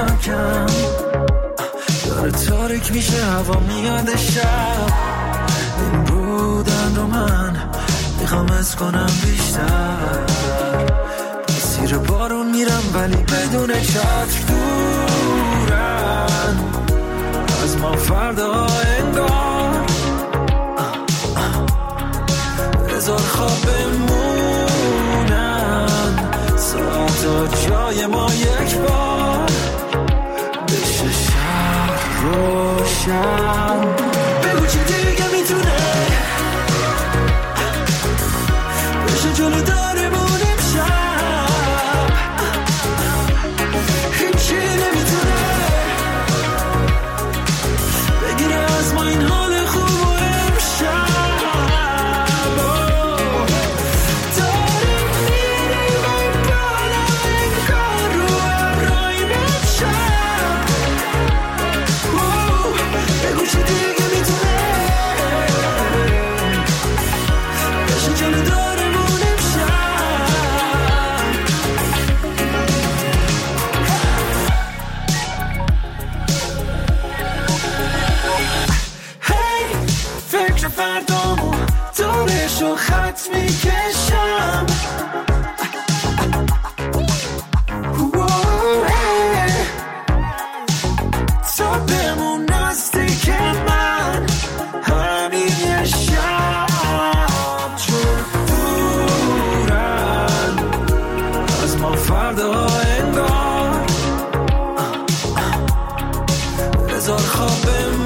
کم کم داره تاریک میشه، هوا میاد شب. این بودن رو من میخوام از کنم بیشتر. مسیر بارون میرم ولی بدون چتر، دورن از ما فردا انگار. بذار خواب بمونن ساعتا جای ما یک بار. بشه شهر روشن، بگو چی دیگه میتونه بشه جلو دارمون امشب. هیچی نمیتونه بگیره از ما این حال خوب و امشب. فردامو دورشو خط میکشم. تا بمون نزدیک من همین یه شب، چون دورن از ما فردا انگار. بذار خواب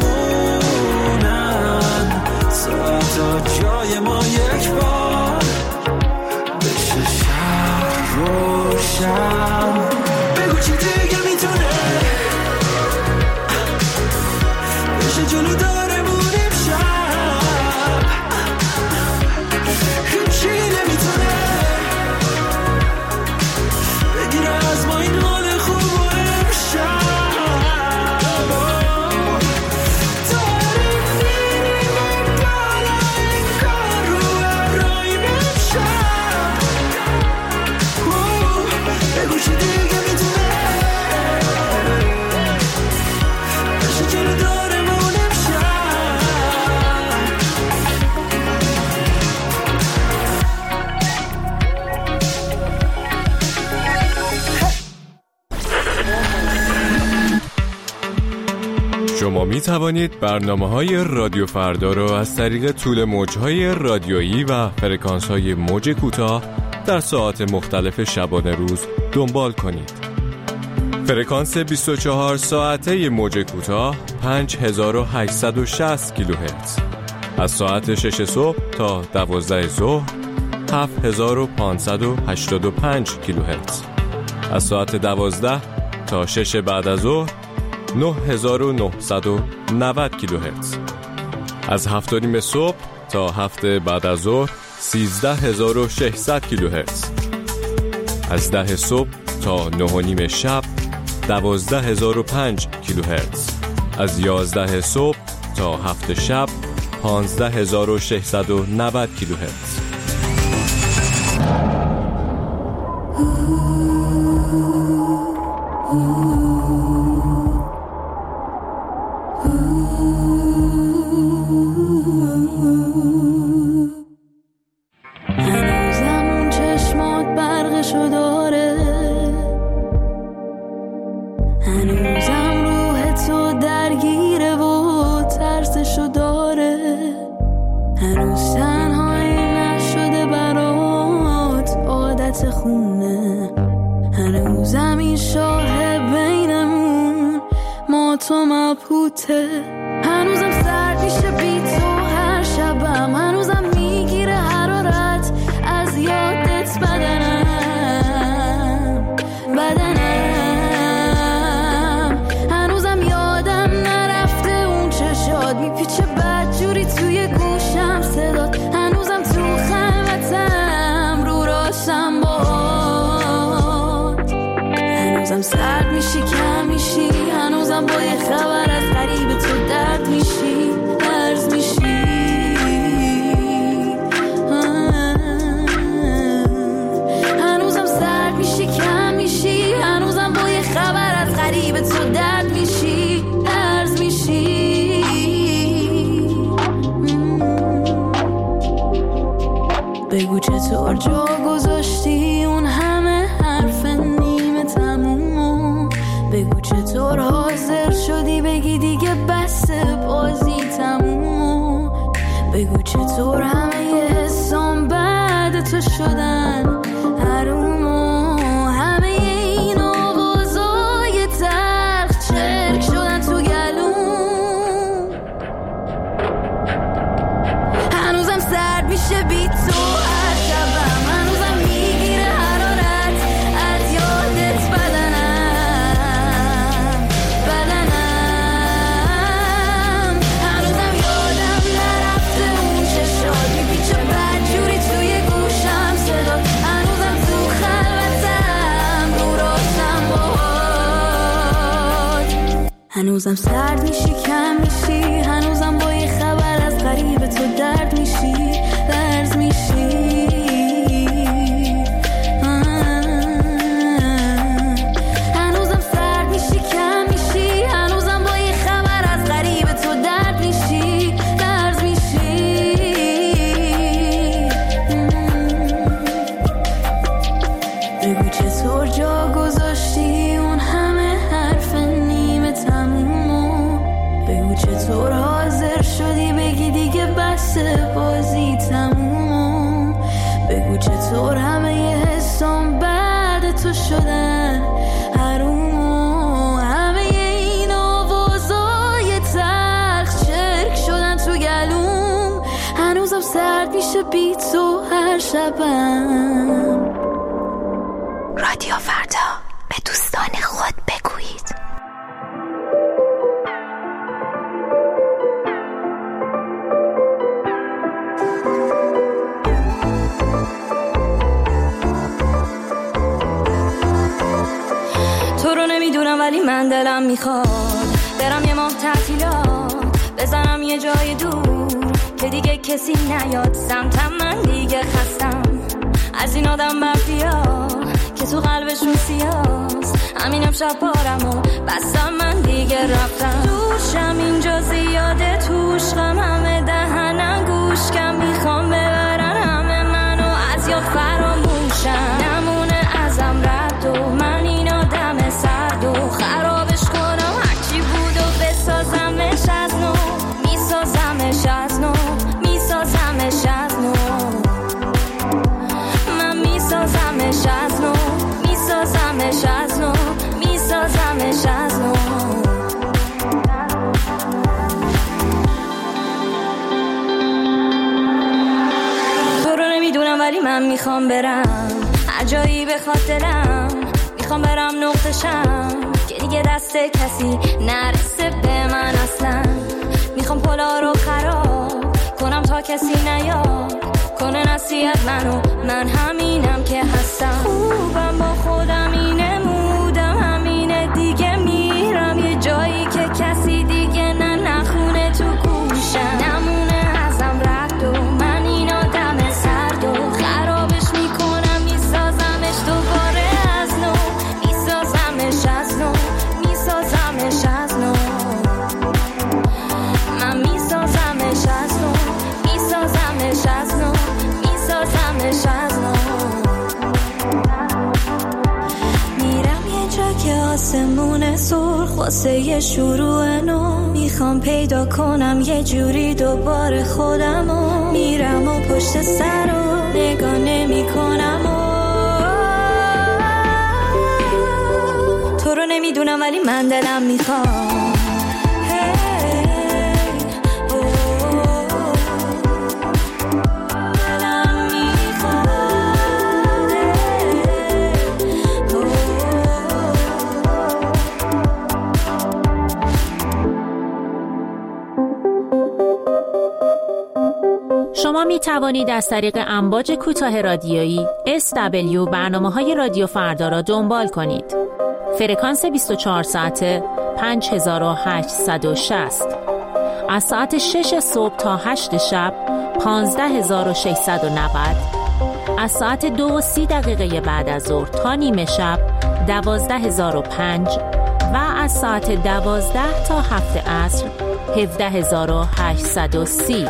تا جای ما یک بار. بشه شهر روشن، بگو چی دیگه میتونه بشه جلو دارمون امشب. هیچی نمیتونه بگیره از ما این حال خوب و امشب. شما می توانید برنامه‌های رادیو فردا را از طریق طول موج‌های رادیویی و فرکانس‌های موج کوتاه در ساعات مختلف شبانه روز دنبال کنید. فرکانس 24 ساعته موج کوتاه 5860 کیلوهرتز. از ساعت 6 صبح تا 12 ظهر 7585 کیلوهرتز. از ساعت 12 تا 6 بعد از ظهر 9990 کیلوهرتز. از 7:30 صبح تا 7 بعد از ظهر 13600 کیلوهرتز. از 10 صبح تا 9:30 شب 12005 کیلوهرتز. از 11 صبح تا 7 شب 15690 کیلوهرتز. هنوزم سرد میشه بی تو هر شبم، هنوزم میگیره حرارت از یادت بدنم، هنوزم یادم نرفته اون چشات میپیچه بدجوری توی گوشم صدات، هنوزم تو خلوتم رو راشم باد، هنوزم سرد میشی کم میشی، هنوزم با یه خبر از غریب تو درد میشی، درز میشی، هنوزم سرد میشی کم میشی، هنوزم با یه خبر از غریب تو چطور حاضر شدی بگی دیگه بس بازی تموم؟ بگو چطور همه حسام بعد تو شدن حروم و همه این آوازای تلخ چرک شدن تو گلوم. هنوزم سرد میشه بی تو هر شبم، هنوزم میگیره حرارت از یادت بدنم هنوزم یادم نرفته اون چشات میپیچه بدجوری توی گوشم صدا، هنوزم تو خلوتم رو راستم باهات. هنوزم سرد میشی کم میشی، هنوزم با یه خبر از غریب تو درد میشی لرز میشی. هنوزم سرد میشی کم میشی، هنوزم با یه خبر از غریب تو درد میشی لرز میشی. بگو چطور جا گذاشتی اون همه حرف نیمه تمومو؟ بگو چطور حاضر شدی بگی دیگه بس بازی تموم؟ بگو چطور همه ی حسام بعد تو شدن حروم؟ همه این آوازای تلخ چرک شدن تو گلوم. هنوزم سرد میشه بی تو هر شبم. رادیو فردا، به دوستان خود بگویید. تو رو نمیدونم ولی من دلم میخواد برم یه ماه تعطیلات بزنم یه جای دور که دیگه کسی نیاد سمتم. من دیگه خستم از این آدم برفیا که تو قلبشون سیاست. همینم شب بارم و بستم من دیگه رفتم. دوشم اینجا زیاده توش غم همه دهنم گوش کم میخوام ببرن همه منو از یاد فراموشم. نمونه ازم رد و من این آدم سرد و خرابش کنم هرچی بود و بسازمش از نو. میسازمش از نو، میسازمش از نو. من میسازمش از نو، میسازمش از نو، میسازمش از نو. تو رو نمیدونم ولی من میخوام برم هر جایی بخواد دلم. میخوام برم نقطشم که دیگه دست کسی نرسه به من اصلا. میخوام پلا رو خراب کنم تا کسی نیاد کنه نصیحت منو. من همینم که هستم، خوبم با خودم اینه مودم همینه دیگه. میرم یه جایی که کسی دیگه نخونه تو گوشم. نمونه ازم رد و من این آدم سرد و خرابش میکنم میسازمش دوباره از نو. میسازمش از نو، میسازمش از نو. من میسازمش از نو، میسازمش از نو، میسازمش از نو. میرم یه جا که آسمون سرخ واسه یه شروع نو. میخوام پیدا کنم یه جوری دوباره خودمو. میرم و پشت سر رو نگاه نمی کنم تو رو نمیدونم ولی من دلم میخوام. شما می توانید از طریق امواج کوتاه رادیویی SW برنامه‌های رادیو فردا را دنبال کنید. فرکانس 24 ساعته 5860. از ساعت 6 صبح تا 8 شب 15690. از ساعت 2:30 بعد از ظهر تا نیمه شب 12005 و از ساعت 12 تا 7 عصر 17830.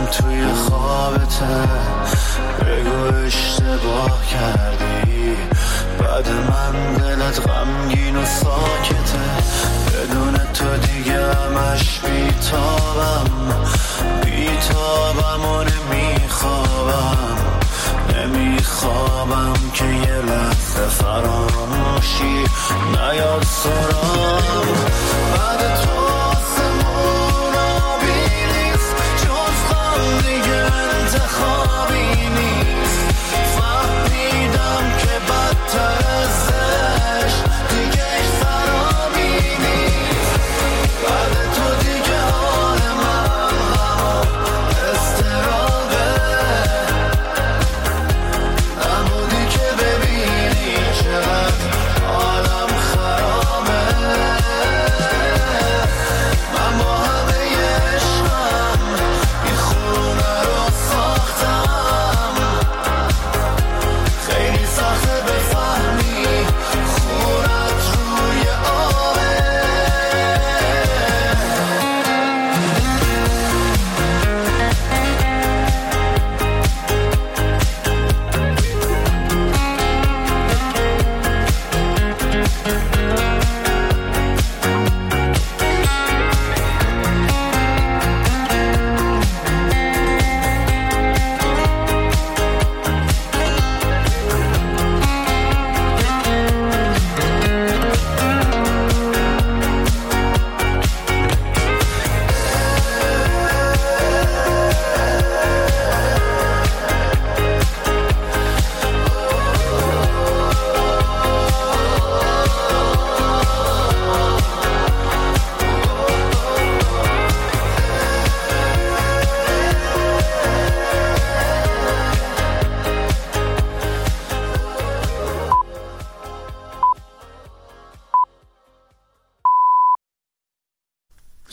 توی خوابته، بگو اشتباه کردی. بعد من دلت غمگین و ساکته، بدون تو دیگه همش بیتابم و نمیخوابم که یه لحظه فراموشی نیاد سراغ